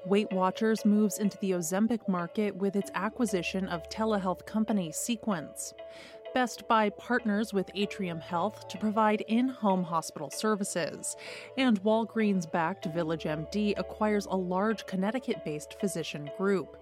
Weight Watchers moves into the Ozempic market with its acquisition of telehealth company Sequence. Best Buy partners with Atrium Health to provide in-home hospital services. And Walgreens-backed VillageMD acquires a large Connecticut-based physician group.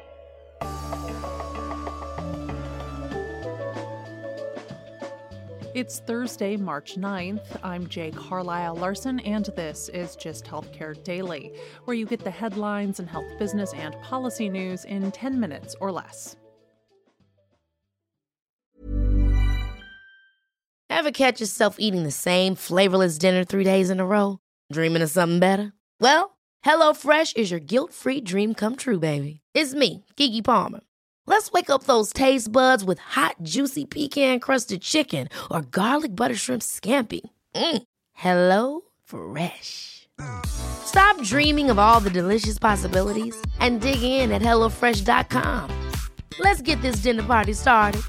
It's Thursday, March 9th. I'm Jay Carlisle Larson, and this is Just Healthcare Daily, where you get the headlines and health business and policy news in 10 minutes or less. Ever catch yourself eating the same flavorless dinner 3 days in a row? Dreaming of something better? Well, HelloFresh is your guilt-free dream come true, baby. It's me, Keke Palmer. Let's wake up those taste buds with hot, juicy pecan-crusted chicken or garlic butter shrimp scampi. Hello Fresh. Stop dreaming of all the delicious possibilities and dig in at HelloFresh.com. Let's get this dinner party started.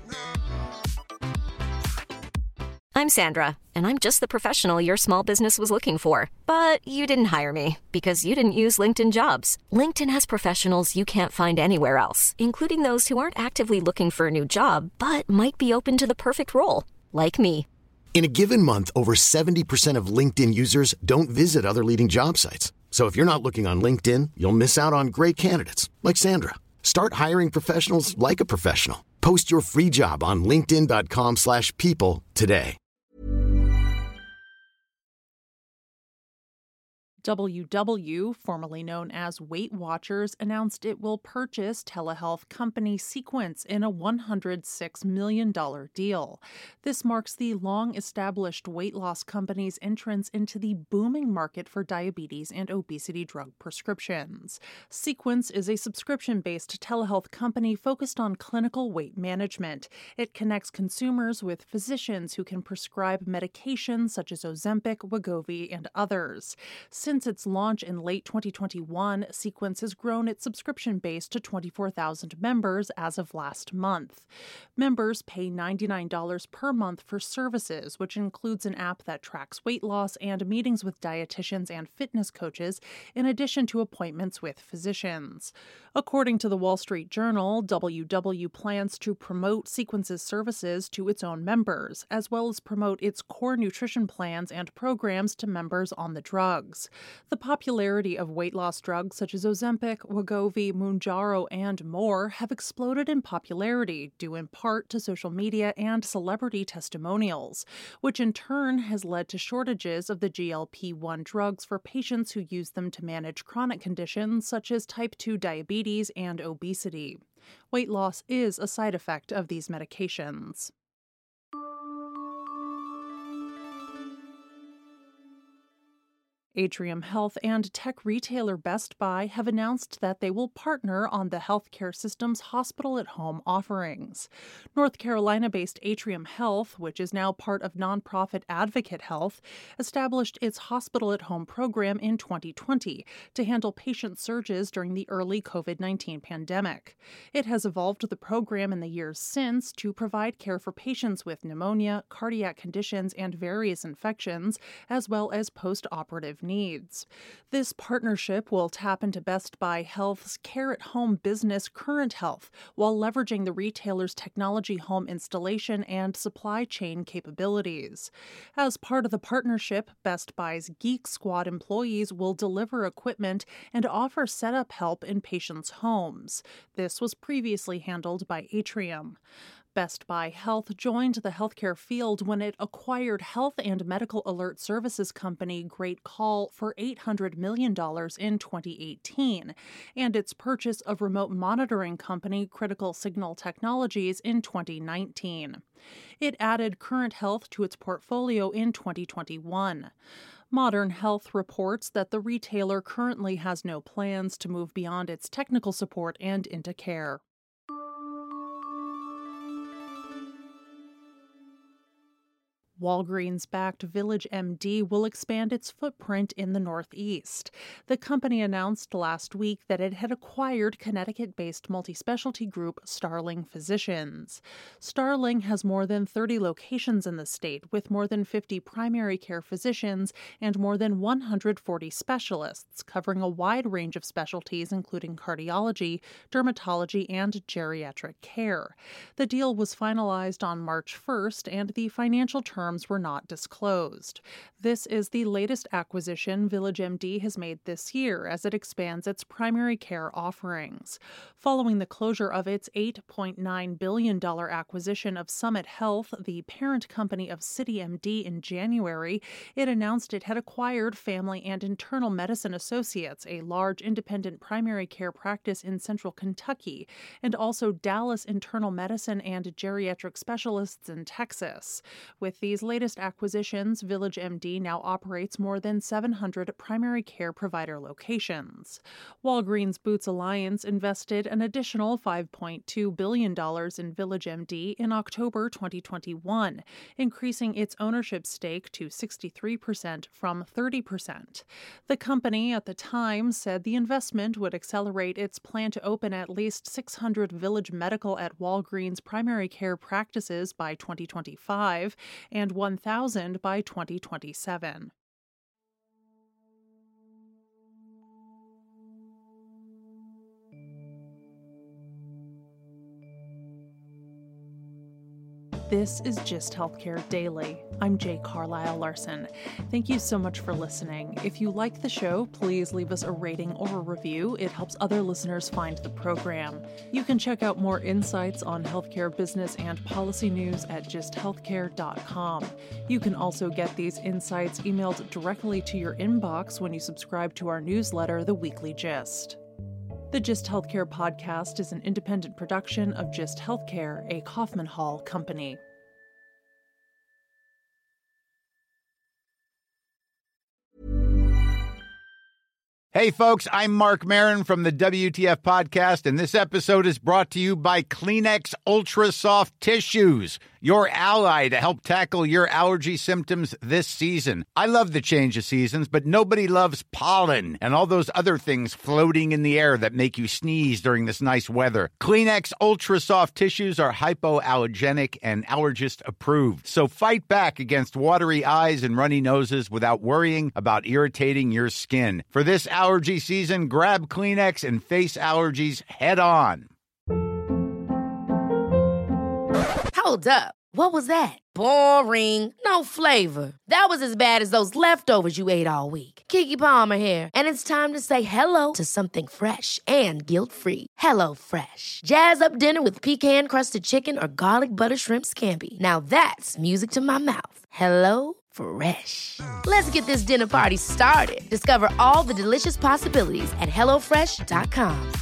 I'm Sandra, and I'm just the professional your small business was looking for. But you didn't hire me because you didn't use LinkedIn Jobs. LinkedIn has professionals you can't find anywhere else, including those who aren't actively looking for a new job, but might be open to the perfect role, like me. In a given month, over 70% of LinkedIn users don't visit other leading job sites. So if you're not looking on LinkedIn, you'll miss out on great candidates, like Sandra. Start hiring professionals like a professional. Post your free job on linkedin.com/people today. WW, formerly known as Weight Watchers, announced it will purchase telehealth company Sequence in a $106 million deal. This marks the long-established weight loss company's entrance into the booming market for diabetes and obesity drug prescriptions. Sequence is a subscription-based telehealth company focused on clinical weight management. It connects consumers with physicians who can prescribe medications such as Ozempic, Wegovy, and others. Since its launch in late 2021, Sequence has grown its subscription base to 24,000 members as of last month. Members pay $99 per month for services, which includes an app that tracks weight loss and meetings with dietitians and fitness coaches, in addition to appointments with physicians. According to the Wall Street Journal, WW plans to promote Sequence's services to its own members, as well as promote its core nutrition plans and programs to members on the drugs. The popularity of weight loss drugs such as Ozempic, Wegovy, Mounjaro, and more have exploded in popularity due in part to social media and celebrity testimonials, which in turn has led to shortages of the GLP-1 drugs for patients who use them to manage chronic conditions such as type 2 diabetes and obesity. Weight loss is a side effect of these medications. Atrium Health and tech retailer Best Buy have announced that they will partner on the healthcare system's hospital-at-home offerings. North Carolina-based Atrium Health, which is now part of nonprofit Advocate Health, established its hospital-at-home program in 2020 to handle patient surges during the early COVID-19 pandemic. It has evolved the program in the years since to provide care for patients with pneumonia, cardiac conditions, and various infections, as well as post-operative needs. This partnership will tap into Best Buy Health's care-at-home business Current Health while leveraging the retailer's technology home installation and supply chain capabilities. As part of the partnership, Best Buy's Geek Squad employees will deliver equipment and offer setup help in patients' homes. This was previously handled by Atrium. Best Buy Health joined the healthcare field when it acquired health and medical alert services company Great Call for $800 million in 2018, and its purchase of remote monitoring company Critical Signal Technologies in 2019. It added Current Health to its portfolio in 2021. Modern Health reports that the retailer currently has no plans to move beyond its technical support and into care. Walgreens-backed VillageMD will expand its footprint in the Northeast. The company announced last week that it had acquired Connecticut-based multi-specialty group Starling Physicians. Starling has more than 30 locations in the state, with more than 50 primary care physicians and more than 140 specialists, covering a wide range of specialties including cardiology, dermatology, and geriatric care. The deal was finalized on March 1st, and the financial terms were not disclosed. This is the latest acquisition VillageMD has made this year as it expands its primary care offerings. Following the closure of its $8.9 billion acquisition of Summit Health, the parent company of CityMD, in January, it announced it had acquired Family and Internal Medicine Associates, a large independent primary care practice in central Kentucky, and also Dallas Internal Medicine and Geriatric Specialists in Texas. With these latest acquisitions, VillageMD now operates more than 700 primary care provider locations. Walgreens Boots Alliance invested an additional $5.2 billion in VillageMD in October 2021, increasing its ownership stake to 63% from 30%. The company at the time said the investment would accelerate its plan to open at least 600 Village Medical at Walgreens primary care practices by 2025 and 1,000 by 2027. This is Gist Healthcare Daily. I'm Jay Carlisle Larson. Thank you so much for listening. If you like the show, please leave us a rating or a review. It helps other listeners find the program. You can check out more insights on healthcare business and policy news at gisthealthcare.com. You can also get these insights emailed directly to your inbox when you subscribe to our newsletter, The Weekly Gist. The Gist Healthcare podcast is an independent production of Gist Healthcare, a Kaufman Hall company. Hey, folks, I'm Mark Maron from the WTF Podcast, and this episode is brought to you by Kleenex Ultra Soft Tissues, your ally to help tackle your allergy symptoms this season. I love the change of seasons, but nobody loves pollen and all those other things floating in the air that make you sneeze during this nice weather. Kleenex Ultra Soft Tissues are hypoallergenic and allergist approved, so fight back against watery eyes and runny noses without worrying about irritating your skin. For this allergy season, grab Kleenex and face allergies head on. Hold up. What was that? Boring. No flavor. That was as bad as those leftovers you ate all week. Keke Palmer here, and it's time to say hello to something fresh and guilt-free. Hello Fresh. Jazz up dinner with pecan-crusted chicken or garlic butter shrimp scampi. Now that's music to my mouth. Hello Fresh. Let's get this dinner party started. Discover all the delicious possibilities at HelloFresh.com.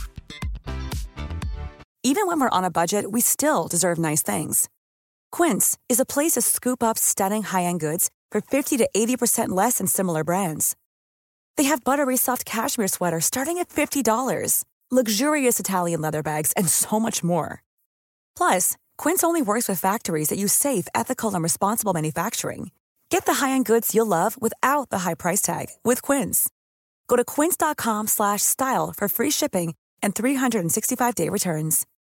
Even when we're on a budget, we still deserve nice things. Quince is a place to scoop up stunning high-end goods for 50 to 80% less than similar brands. They have buttery soft cashmere sweaters starting at $50, luxurious Italian leather bags, and so much more. Plus, Quince only works with factories that use safe, ethical, and responsible manufacturing. Get the high-end goods you'll love without the high price tag with Quince. Go to quince.com/style for free shipping and 365-day returns.